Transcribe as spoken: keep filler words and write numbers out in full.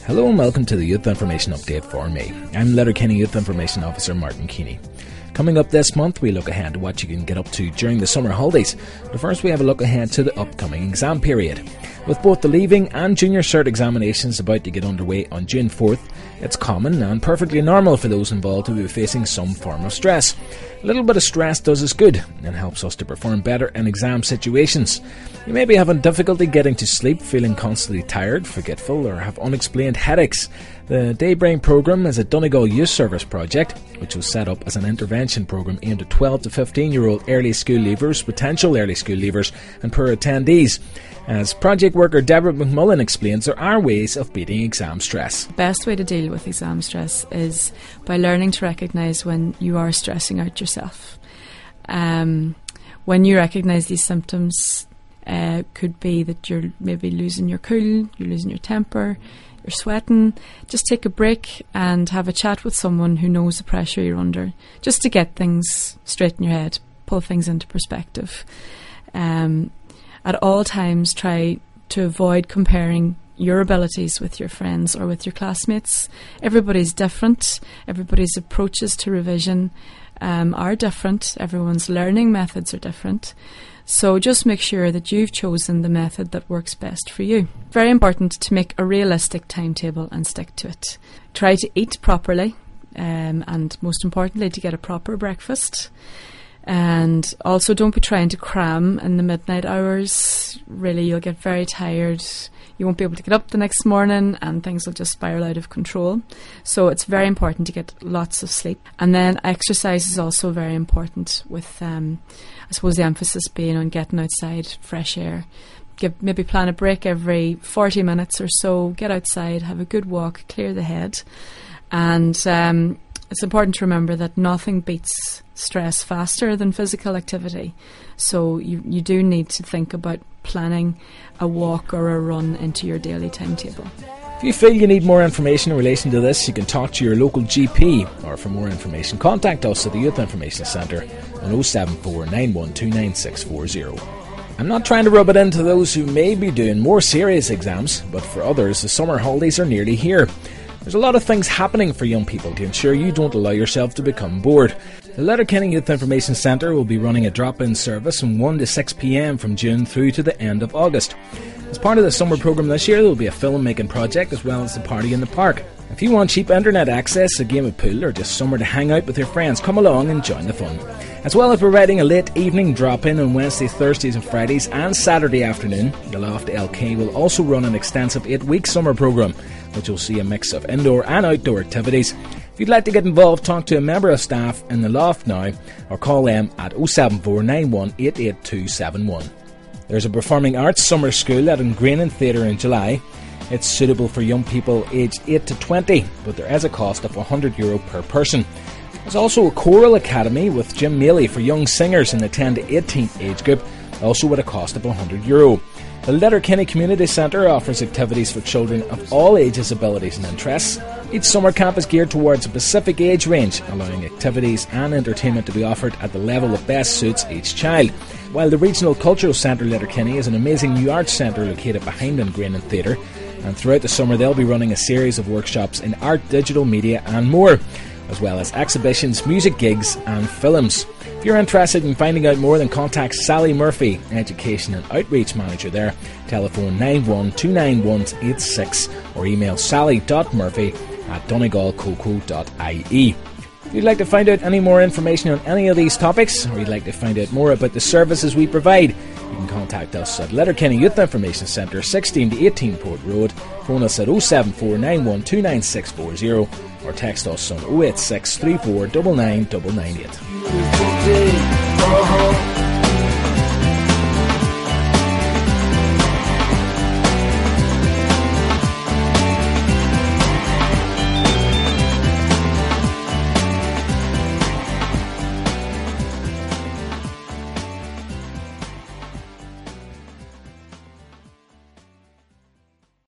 Hello and welcome to the Youth Information Update for May. I'm Letterkenny Youth Information Officer Martin Keeney. Coming up this month, we look ahead to what you can get up to during the summer holidays. But first, we have a look ahead to the upcoming exam period. With both the Leaving and Junior Cert examinations about to get underway on June fourth, it's common and perfectly normal for those involved to be facing some form of stress. A little bit of stress does us good and helps us to perform better in exam situations. You may be having difficulty getting to sleep, feeling constantly tired, forgetful, or have unexplained headaches. The Daybrain programme is a Donegal Youth Service project, which was set up as an intervention programme aimed at twelve to fifteen year old early school leavers, potential early school leavers and poor attendees. As project worker Deborah McMullen explains, there are ways of beating exam stress. The best way to deal with exam stress is by learning to recognise when you are stressing out yourself. Um, when you recognise these symptoms, uh, could be that you're maybe losing your cool, you're losing your temper, you're sweating. Just take a break and have a chat with someone who knows the pressure you're under, just to get things straight in your head, pull things into perspective. Um, At all times, try to avoid comparing your abilities with your friends or with your classmates. Everybody's different. Everybody's approaches to revision um, are different. Everyone's learning methods are different. So just make sure that you've chosen the method that works best for you. Very important to make a realistic timetable and stick to it. Try to eat properly um, and, most importantly, to get a proper breakfast. And also don't be trying to cram in the midnight hours. Really, you'll get very tired. You won't be able to get up the next morning and things will just spiral out of control. So it's very important to get lots of sleep. And then exercise is also very important, with, um, I suppose, the emphasis being on getting outside, fresh air. Give, maybe plan a break every forty minutes or so. Get outside, have a good walk, clear the head. And um, it's important to remember that nothing beats stress faster than physical activity. So you, you do need to think about planning a walk or a run into your daily timetable. If you feel you need more information in relation to this, you can talk to your local G P, or for more information, contact us at the Youth Information Centre on oh seven four nine one two nine six four oh. I'm not trying to rub it into those who may be doing more serious exams, but for others, the summer holidays are nearly here. There's a lot of things happening for young people to ensure you don't allow yourself to become bored. The Letterkenny Youth Information Centre will be running a drop-in service from one to six p m from June through to the end of August. As part of the summer programme this year, there will be a film-making project as well as a party in the park. If you want cheap internet access, a game of pool, or just somewhere to hang out with your friends, come along and join the fun. As well as providing a late evening drop-in on Wednesdays, Thursdays and Fridays and Saturday afternoon, the Loft L K will also run an extensive eight-week summer programme, which will see a mix of indoor and outdoor activities. If you'd like to get involved, talk to a member of staff in the Loft now, or call them at oh seven four nine one eight eight two seven one. There's a performing arts summer school at Ingraining Theatre in July. It's suitable for young people aged eight to twenty, but there is a cost of one hundred euro per person. There's also a choral academy with Jim Maley for young singers in the ten to eighteen age group, also with a cost of one hundred euro. The Letterkenny Community Centre offers activities for children of all ages, abilities and interests. Each summer camp is geared towards a specific age range, allowing activities and entertainment to be offered at the level that best suits each child. While the Regional Cultural Centre Letterkenny is an amazing new arts centre located behind Ingraining Theatre, and throughout the summer they'll be running a series of workshops in art, digital media and more, as well as exhibitions, music gigs and films. If you're interested in finding out more, then contact Sally Murphy, Education and Outreach Manager there. Telephone nine one two nine one eight six or email sally dot murphy at donegal coco dot I E. If you'd like to find out any more information on any of these topics, or you'd like to find out more about the services we provide, you can contact us at Letterkenny Youth Information Centre, sixteen to eighteen Port Road. Phone us at oh seven four nine one two nine six four oh or text us on oh eight six three four nine nine nine nine eight.